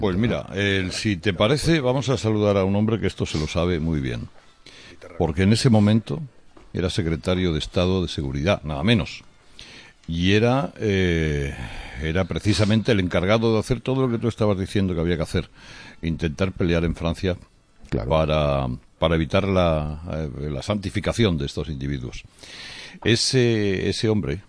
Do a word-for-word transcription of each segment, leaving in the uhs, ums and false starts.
Pues mira, el, si te parece, vamos a saludar a un hombre que esto se lo sabe muy bien. Porque en ese momento era secretario de Estado de Seguridad, nada menos. Y era, eh, era precisamente el encargado de hacer todo lo que tú estabas diciendo que había que hacer. Intentar pelear en Francia Claro. para, para evitar la, eh, la santificación de estos individuos. Ese, ese hombre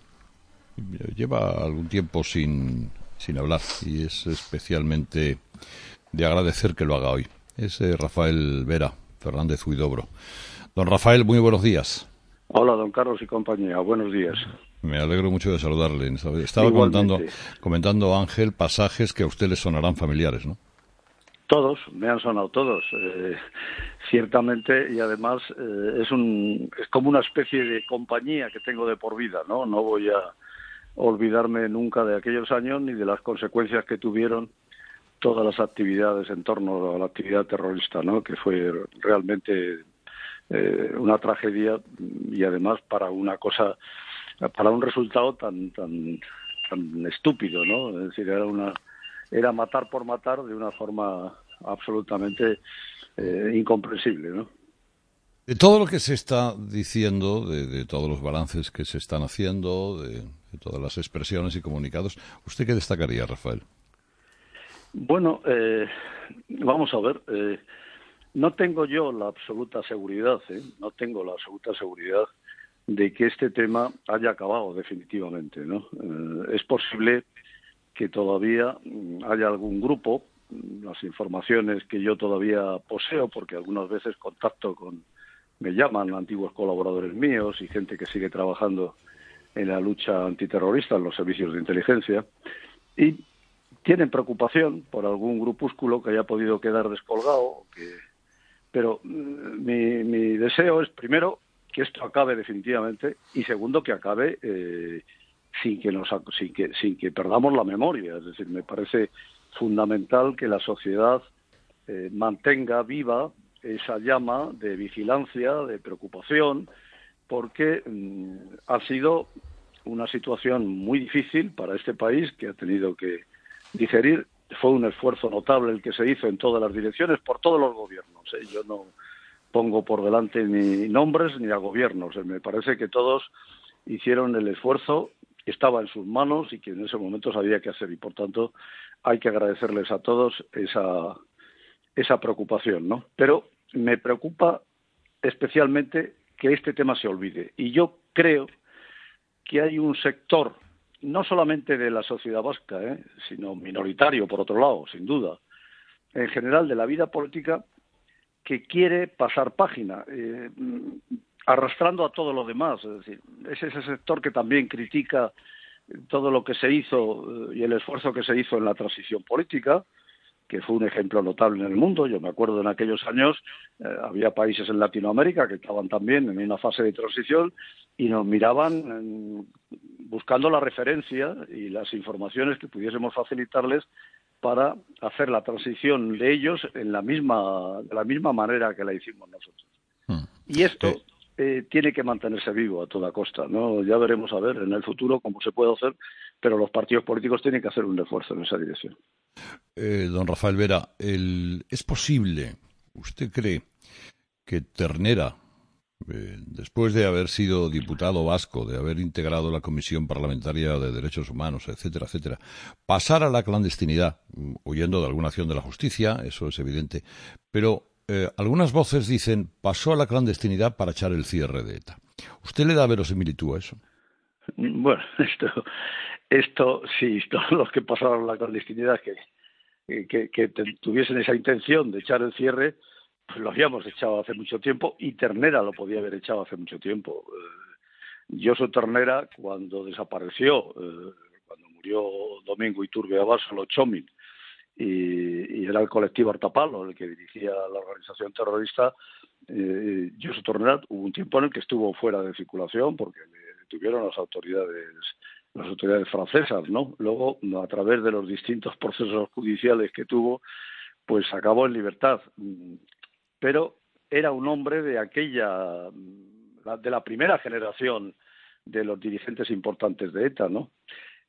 lleva algún tiempo sin, sin hablar y es especialmente de agradecer que lo haga hoy. Es eh, Rafael Vera Fernández Huidobro. Don Rafael, muy buenos días. Hola, don Carlos y compañía. Buenos días. Me alegro mucho de saludarle. Estaba comentando, comentando Ángel pasajes que a usted le sonarán familiares, ¿no? Todos, me han sonado todos, eh, ciertamente, y además eh, es un es como una especie de compañía que tengo de por vida, ¿no? No voy a olvidarme nunca de aquellos años ni de las consecuencias que tuvieron todas las actividades en torno a la actividad terrorista, ¿no? Que fue realmente eh, una tragedia y además para una cosa, para un resultado tan tan tan estúpido, ¿no? Es decir, era una era matar por matar de una forma absolutamente eh, incomprensible, ¿no? De todo lo que se está diciendo, de, de todos los balances que se están haciendo, de, de todas las expresiones y comunicados, ¿usted qué destacaría, Rafael? Bueno, eh, vamos a ver. Eh, no tengo yo la absoluta seguridad, ¿eh? no tengo la absoluta seguridad de que este tema haya acabado definitivamente, ¿no? Eh, es posible que todavía haya algún grupo, las informaciones que yo todavía poseo, porque algunas veces contacto con, me llaman antiguos colaboradores míos y gente que sigue trabajando en la lucha antiterrorista en los servicios de inteligencia, y tienen preocupación por algún grupúsculo que haya podido quedar descolgado, que... pero mi, mi deseo es, primero, que esto acabe definitivamente, y segundo, que acabe eh, sin que nos sin que sin que perdamos la memoria. Es decir, me parece fundamental que la sociedad eh, mantenga viva esa llama de vigilancia, de preocupación, porque mmm, ha sido una situación muy difícil para este país, que ha tenido que digerir. Fue un esfuerzo notable el que se hizo en todas las direcciones por todos los gobiernos, ¿eh? Yo no pongo por delante ni nombres ni a gobiernos. Me parece que todos hicieron el esfuerzo que estaba en sus manos y que en ese momento sabía qué hacer, y por tanto hay que agradecerles a todos esa esa preocupación, ¿no? Pero me preocupa especialmente que este tema se olvide, y yo creo que hay un sector, no solamente de la sociedad vasca, ¿eh? sino minoritario, por otro lado, sin duda, en general de la vida política, que quiere pasar página, eh, arrastrando a todo lo demás. Es decir, es ese sector que también critica todo lo que se hizo eh, y el esfuerzo que se hizo en la transición política, que fue un ejemplo notable en el mundo. Yo me acuerdo en aquellos años, eh, había países en Latinoamérica que estaban también en una fase de transición y nos miraban eh, buscando la referencia y las informaciones que pudiésemos facilitarles para hacer la transición de ellos en la misma, de la misma manera que la hicimos nosotros. Hmm. Y esto eh. Eh, tiene que mantenerse vivo a toda costa, ¿no? Ya veremos a ver en el futuro cómo se puede hacer, pero los partidos políticos tienen que hacer un esfuerzo en esa dirección. Eh, don Rafael Vera, el, ¿es posible, usted cree, que Ternera, eh, después de haber sido diputado vasco, de haber integrado la Comisión Parlamentaria de Derechos Humanos, etcétera, etcétera, pasara a la clandestinidad, huyendo de alguna acción de la justicia, eso es evidente, pero eh, algunas voces dicen pasó a la clandestinidad para echar el cierre de ETA? ¿Usted le da verosimilitud a eso? Bueno, esto, esto sí, todos los que pasaron a la clandestinidad que Que, que tuviesen esa intención de echar el cierre, pues lo habíamos echado hace mucho tiempo, y Ternera lo podía haber echado hace mucho tiempo. Eh, Josu Ternera, cuando desapareció, eh, cuando murió Domingo Iturbe Abasolo Txomin, y, y era el colectivo Artapalo el que dirigía la organización terrorista, eh, Josu Ternera hubo un tiempo en el que estuvo fuera de circulación porque le detuvieron las autoridades las autoridades francesas, ¿no? Luego, a través de los distintos procesos judiciales que tuvo, pues acabó en libertad. Pero era un hombre de aquella, de la primera generación de los dirigentes importantes de ETA, ¿no?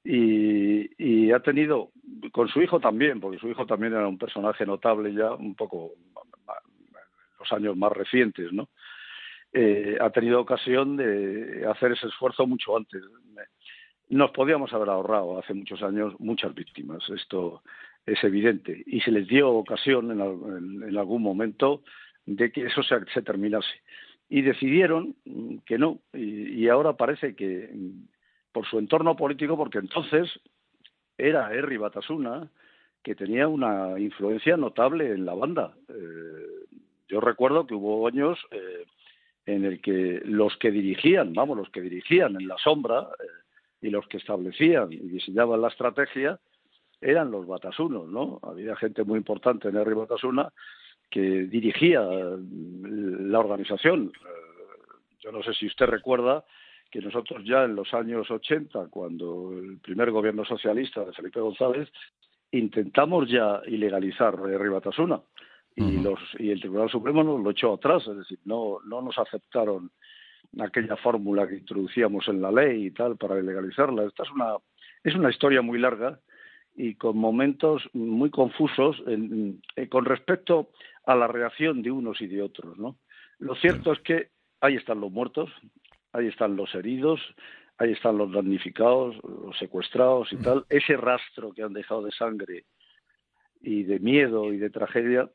Y, y ha tenido, con su hijo también, porque su hijo también era un personaje notable ya un poco en los años más recientes, ¿no? Eh, ha tenido ocasión de hacer ese esfuerzo mucho antes. Nos podíamos haber ahorrado hace muchos años muchas víctimas, esto es evidente, y se les dio ocasión en, en, en algún momento de que eso se, se terminase. Y decidieron que no, y, y ahora parece que por su entorno político, porque entonces era Herri Batasuna, que tenía una influencia notable en la banda. Eh, yo recuerdo que hubo años eh, en el que los que dirigían, vamos, los que dirigían en la sombra eh, y los que establecían y diseñaban la estrategia eran los batasunos, ¿no? Había gente muy importante en Herri Batasuna que dirigía la organización. Yo no sé si usted recuerda que nosotros ya en los años ochenta, cuando el primer gobierno socialista de Felipe González, intentamos ya ilegalizar Herri Batasuna y, uh-huh. los, y el Tribunal Supremo nos lo echó atrás, es decir, no, no nos aceptaron aquella fórmula que introducíamos en la ley y tal para ilegalizarla. Esta es una, es una historia muy larga y con momentos muy confusos en, en, con respecto a la reacción de unos y de otros, ¿no? Lo cierto es que ahí están los muertos, ahí están los heridos, ahí están los damnificados, los secuestrados y tal. Ese rastro que han dejado de sangre y de miedo y de tragedia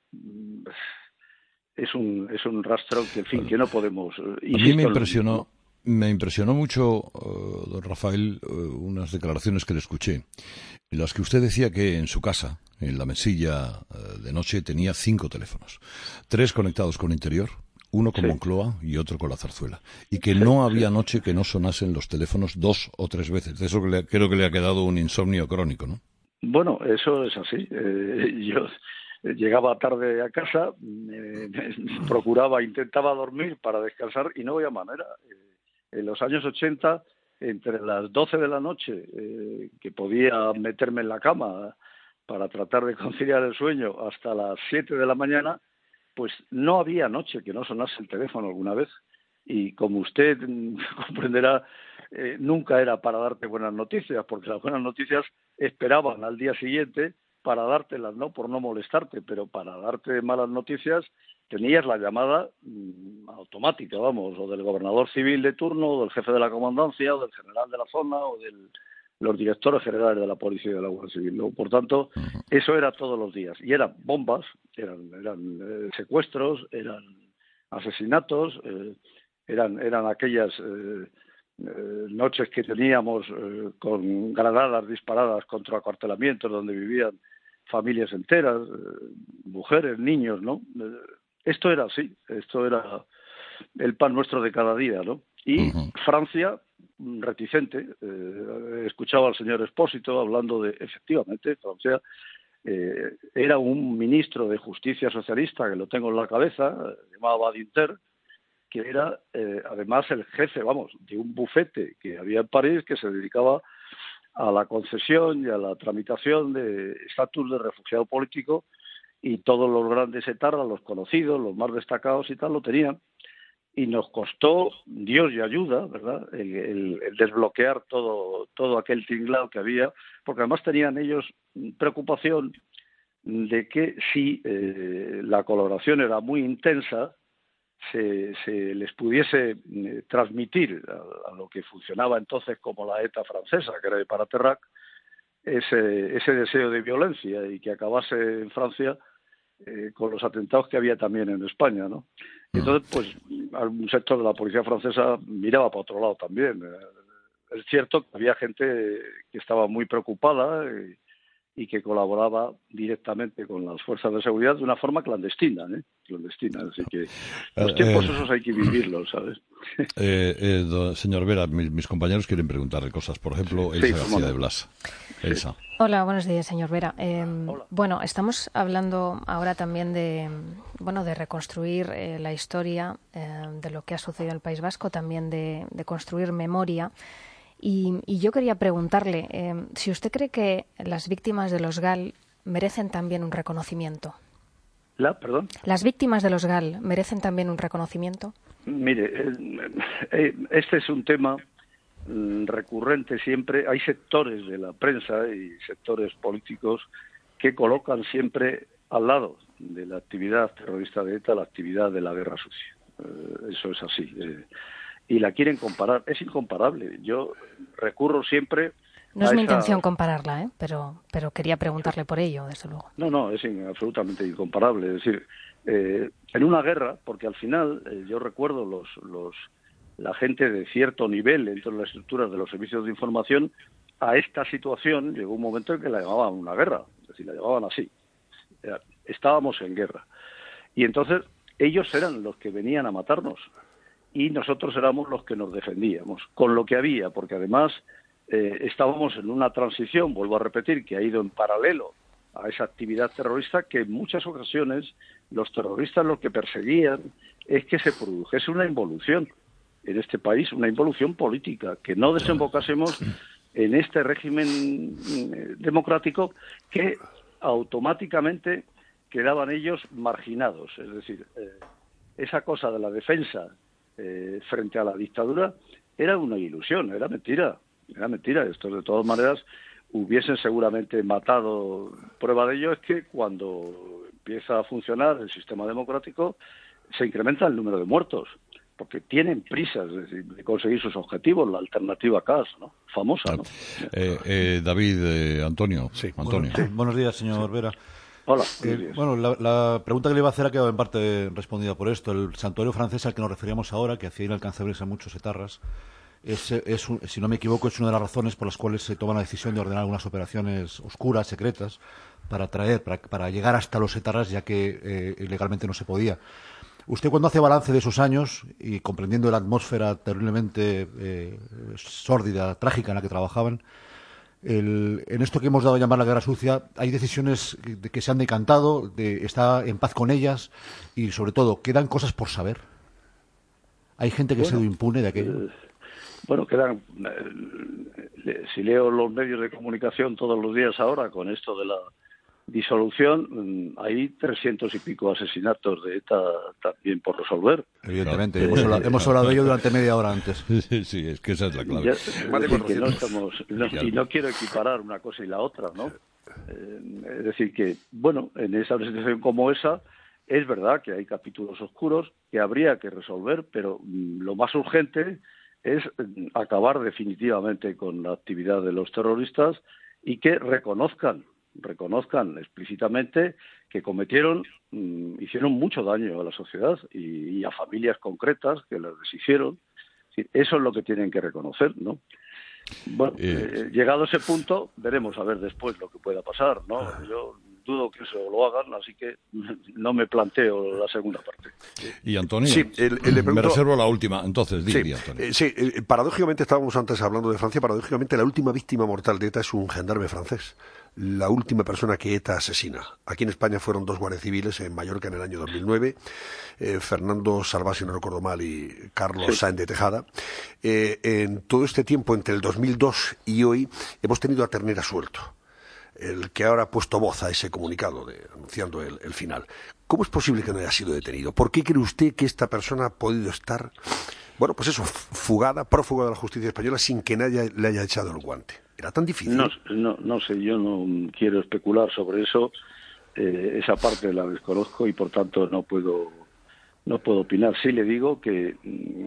es un es un rastro que, en fin, que no podemos... A mí me impresionó, me impresionó mucho, uh, don Rafael, uh, unas declaraciones que le escuché, en las que usted decía que en su casa, en la mesilla uh, de noche, tenía cinco teléfonos, tres conectados con Interior, uno con sí. Moncloa y otro con la Zarzuela, y que sí, no había sí. noche que no sonasen los teléfonos dos o tres veces. De eso que le, creo que le ha quedado un insomnio crónico, ¿no? Bueno, eso es así. Eh, yo llegaba tarde a casa, eh, procuraba, intentaba dormir para descansar y no había manera. Eh, en los años ochenta, entre las doce de la noche, eh, que podía meterme en la cama para tratar de conciliar el sueño, hasta las siete de la mañana, pues no había noche que no sonase el teléfono alguna vez. Y como usted comprenderá, eh, nunca era para darte buenas noticias, porque las buenas noticias esperaban al día siguiente para dártelas, no por no molestarte, pero para darte malas noticias tenías la llamada mmm, automática, vamos, o del gobernador civil de turno, o del jefe de la comandancia, o del general de la zona, o de los directores generales de la policía y de la Guardia Civil, ¿no? Por tanto, eso era todos los días. Y eran bombas, eran, eran eh, secuestros, eran asesinatos, eh, eran, eran aquellas... Eh, Eh, noches que teníamos eh, con granadas disparadas contra acuartelamientos donde vivían familias enteras, eh, mujeres, niños, ¿no? Eh, esto era así, esto era el pan nuestro de cada día, ¿no? Y uh-huh. Francia, reticente, eh, escuchaba al señor Expósito hablando de, efectivamente, Francia eh, era un ministro de Justicia socialista, que lo tengo en la cabeza, llamado Badinter, que era eh, además el jefe, vamos, de un bufete que había en París que se dedicaba a la concesión y a la tramitación de estatus de refugiado político, y todos los grandes etarras, los conocidos, los más destacados y tal, lo tenían. Y nos costó, Dios y ayuda, ¿verdad?, el, el, el desbloquear todo, todo aquel tinglado que había, porque además tenían ellos preocupación de que si eh, la colaboración era muy intensa, Se, se les pudiese eh, transmitir a, a lo que funcionaba entonces como la ETA francesa, que era de Paraterrac, ese, ese deseo de violencia y que acabase en Francia eh, con los atentados que había también en España, ¿no? Y entonces, pues, algún sector de la policía francesa miraba para otro lado también. Es cierto que había gente que estaba muy preocupada y, y que colaboraba directamente con las fuerzas de seguridad de una forma clandestina, ¿eh? Clandestina, así que los tiempos eh, esos hay que vivirlos, ¿sabes? Eh, eh, do, señor Vera, mis, mis compañeros quieren preguntarle cosas, por ejemplo, Elsa sí, García no. de Blas. Elsa. Sí. Hola, buenos días, señor Vera. Eh, Hola. Bueno, estamos hablando ahora también de, bueno, de reconstruir eh, la historia eh, de lo que ha sucedido en el País Vasco, también de, de construir memoria. Y, y yo quería preguntarle eh, si usted cree que las víctimas de los GAL merecen también un reconocimiento. ¿La, perdón? ¿Las víctimas de los GAL merecen también un reconocimiento? Mire, eh, eh, este es un tema mm, recurrente siempre, hay sectores de la prensa y sectores políticos que colocan siempre al lado de la actividad terrorista de ETA la actividad de la guerra sucia. Eh, eso es así. Eh, y la quieren comparar. Es incomparable. Yo recurro siempre No es a mi esa... intención compararla, ¿eh? pero, pero quería preguntarle por ello, desde luego. No, no, es in- absolutamente incomparable. Es decir, eh, en una guerra, porque al final eh, yo recuerdo los, los la gente de cierto nivel dentro de las estructuras de los servicios de información, a esta situación llegó un momento en que la llamaban una guerra, es decir, la llamaban así. Era, estábamos en guerra. Y entonces ellos eran los que venían a matarnos y nosotros éramos los que nos defendíamos, con lo que había, porque además eh, estábamos en una transición, vuelvo a repetir, que ha ido en paralelo a esa actividad terrorista, que en muchas ocasiones los terroristas lo que perseguían es que se produjese una involución en este país, una involución política, que no desembocásemos en este régimen eh, democrático que automáticamente quedaban ellos marginados. Es decir, eh, esa cosa de la defensa eh, frente a la dictadura era una ilusión, era mentira, era mentira. Estos, de todas maneras, hubiesen seguramente matado. Prueba de ello es que cuando empieza a funcionar el sistema democrático se incrementa el número de muertos, porque tienen prisas de, de conseguir sus objetivos, la alternativa C A S, ¿no? Famosa, ¿no? Eh, eh, David, eh, Antonio. Sí, Antonio. Bueno, sí. Buenos días, señor Sí. Vera. Hola. Eh, bueno, la, la pregunta que le iba a hacer ha quedado en parte respondida por esto. El santuario francés al que nos referíamos ahora, que hacía inalcanzables a muchos etarras, es, es un, si no me equivoco, es una de las razones por las cuales se toma la decisión de ordenar algunas operaciones oscuras, secretas, para traer, para, para llegar hasta los etarras, ya que eh, legalmente no se podía. Usted, cuando hace balance de esos años y comprendiendo la atmósfera terriblemente eh, sórdida, trágica en la que trabajaban, el, en esto que hemos dado a llamar la guerra sucia, hay decisiones que, de, que se han decantado, de, está en paz con ellas y, sobre todo, quedan cosas por saber. Hay gente que Bueno, se lo impune de aquello. Eh, bueno, quedan. Eh, si leo los medios de comunicación todos los días ahora con esto de la disolución, hay trescientos y pico asesinatos de ETA también por resolver. Evidentemente, hemos hablado, hemos hablado de ello durante media hora antes. Sí, sí, es que esa es la clave. Ya, es decir, que no estamos, no, y no quiero equiparar una cosa y la otra, ¿no? Eh, es decir, que, bueno, en esa situación como esa, es verdad que hay capítulos oscuros que habría que resolver, pero mm, lo más urgente es mm, acabar definitivamente con la actividad de los terroristas y que reconozcan reconozcan explícitamente que cometieron, mmm, hicieron mucho daño a la sociedad y, y a familias concretas que las deshicieron. Eso es lo que tienen que reconocer, ¿no? Bueno, eh, eh, llegado a ese punto, veremos a ver después lo que pueda pasar, ¿no? Yo dudo que eso lo hagan, así que no me planteo la segunda parte. Y Antonio, sí, el, el le pregunto... me reservo la última. Entonces, di, sí, di, Antonio. Eh, sí, eh, paradójicamente estábamos antes hablando de Francia, paradójicamente la última víctima mortal de ETA es un gendarme francés. La última persona que ETA asesina. Aquí en España fueron dos guardias civiles en Mallorca en el año dos mil nueve, eh, Fernando Salvá, si no recuerdo mal, y Carlos sí. Sáenz de Tejada. Eh, en todo este tiempo, entre el dos mil dos y hoy, hemos tenido a Ternera suelto, el que ahora ha puesto voz a ese comunicado de, anunciando el, el final. ¿Cómo es posible que no haya sido detenido? ¿Por qué cree usted que esta persona ha podido estar, bueno, pues eso, fugada, prófuga de la justicia española sin que nadie le haya echado el guante? ¿Era tan difícil? No, no, no sé, yo no quiero especular sobre eso. Eh, esa parte la desconozco y, por tanto, no puedo no puedo opinar. Sí le digo que mmm,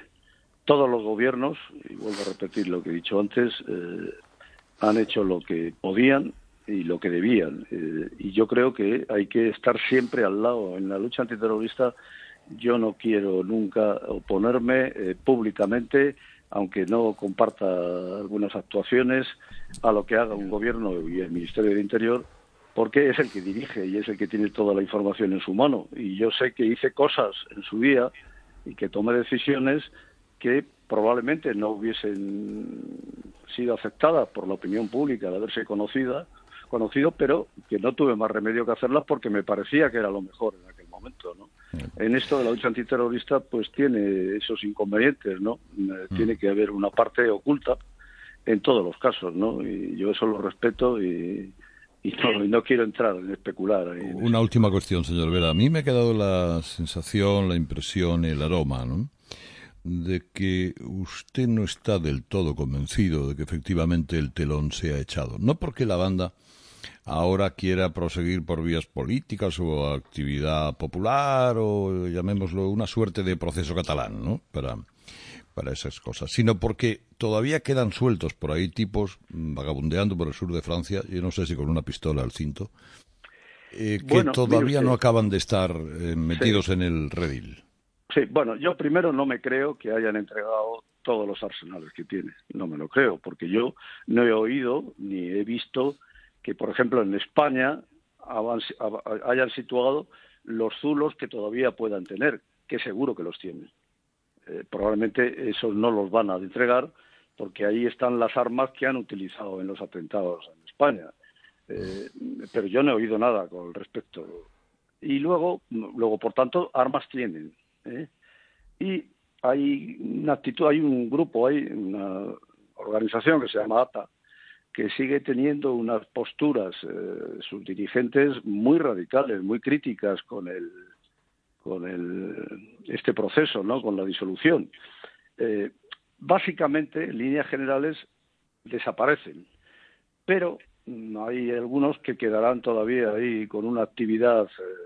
todos los gobiernos, y vuelvo a repetir lo que he dicho antes, eh, han hecho lo que podían y lo que debían. Eh, y yo creo que hay que estar siempre al lado. En la lucha antiterrorista yo no quiero nunca oponerme eh, públicamente, aunque no comparta algunas actuaciones, a lo que haga un gobierno y el Ministerio del Interior, porque es el que dirige y es el que tiene toda la información en su mano. Y yo sé que hice cosas en su día y que tomé decisiones que probablemente no hubiesen sido aceptadas por la opinión pública de haberse conocida, conocido, pero que no tuve más remedio que hacerlas porque me parecía que era lo mejor en aquel momento, ¿no? En esto de la lucha antiterrorista, pues tiene esos inconvenientes, ¿no? Mm. Tiene que haber una parte oculta en todos los casos, ¿no? Y yo eso lo respeto y, y, no, y no quiero entrar en especular. En Una eso. última cuestión, señor Vera. A mí me ha quedado la sensación, la impresión, el aroma, ¿no?, de que usted no está del todo convencido de que efectivamente el telón se ha echado. No porque la banda ahora quiera proseguir por vías políticas o actividad popular o llamémoslo una suerte de proceso catalán, ¿no? Para, para esas cosas, sino porque todavía quedan sueltos por ahí tipos vagabundeando por el sur de Francia, yo no sé si con una pistola al cinto, eh, que bueno, todavía no acaban de estar eh, metidos sí. en el redil. Sí, bueno, yo primero no me creo que hayan entregado todos los arsenales que tiene. No me lo creo, porque yo no he oído ni he visto que, por ejemplo, en España hayan situado los zulos que todavía puedan tener, que seguro que los tienen. Eh, probablemente esos no los van a entregar, porque ahí están las armas que han utilizado en los atentados en España. Eh, pero yo no he oído nada con respecto. Y luego, luego por tanto, armas tienen. ¿eh? Y hay una actitud, hay un grupo, hay una organización que se llama A T A, que sigue teniendo unas posturas, eh, sus dirigentes, muy radicales, muy críticas con el con el este proceso, ¿no? Con la disolución. Eh, básicamente, en líneas generales, desaparecen, pero hay algunos que quedarán todavía ahí con una actividad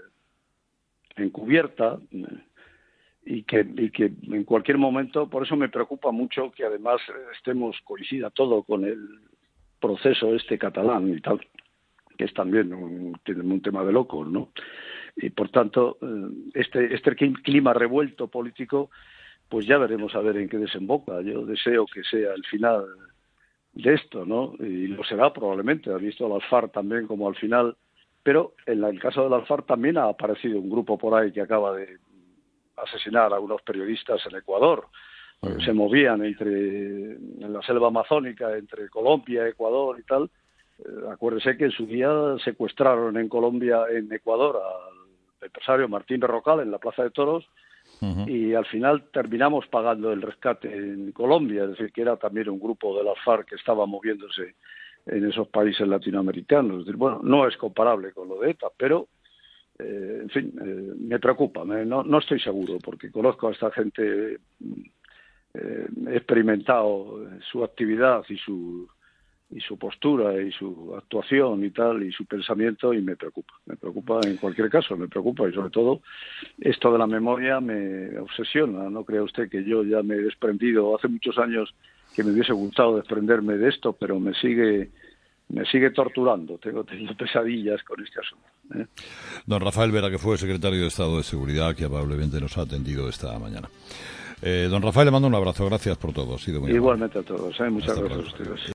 eh, encubierta eh, y que y que en cualquier momento, por eso me preocupa mucho que además estemos coincida todo con el proceso este catalán y tal, que es también un, un tema de locos, ¿no? Y por tanto, este este clima revuelto político, pues ya veremos a ver en qué desemboca. Yo deseo que sea el final de esto, ¿no? Y lo será probablemente. Ha visto al FARC también como al final, pero en el caso del FARC también ha aparecido un grupo por ahí que acaba de asesinar a unos periodistas en Ecuador. Uh-huh. Se movían entre en la selva amazónica, entre Colombia, Ecuador y tal. Eh, acuérdese que en su día secuestraron en Colombia, en Ecuador, al empresario Martín Berrocal en la Plaza de Toros. Uh-huh. Y al final terminamos pagando el rescate en Colombia, es decir, que era también un grupo de la FARC que estaba moviéndose en esos países latinoamericanos. Es decir, bueno, no es comparable con lo de ETA, pero, eh, en fin, eh, me preocupa, me, no, no estoy seguro, porque conozco a esta gente, eh, he experimentado su actividad y su y su postura y su actuación y tal y su pensamiento y me preocupa, me preocupa en cualquier caso, me preocupa y sobre todo esto de la memoria me obsesiona. No crea usted que yo ya me he desprendido hace muchos años, que me hubiese gustado desprenderme de esto, pero me sigue me sigue torturando, tengo tenido pesadillas con este asunto. ¿eh? Don Rafael Vera, que fue secretario de Estado de Seguridad, que amablemente nos ha atendido esta mañana. Eh, don Rafael, le mando un abrazo, gracias por todo, ha sido muy Igualmente amable. A todos, ¿eh? Muchas Hasta gracias pronto. a ustedes.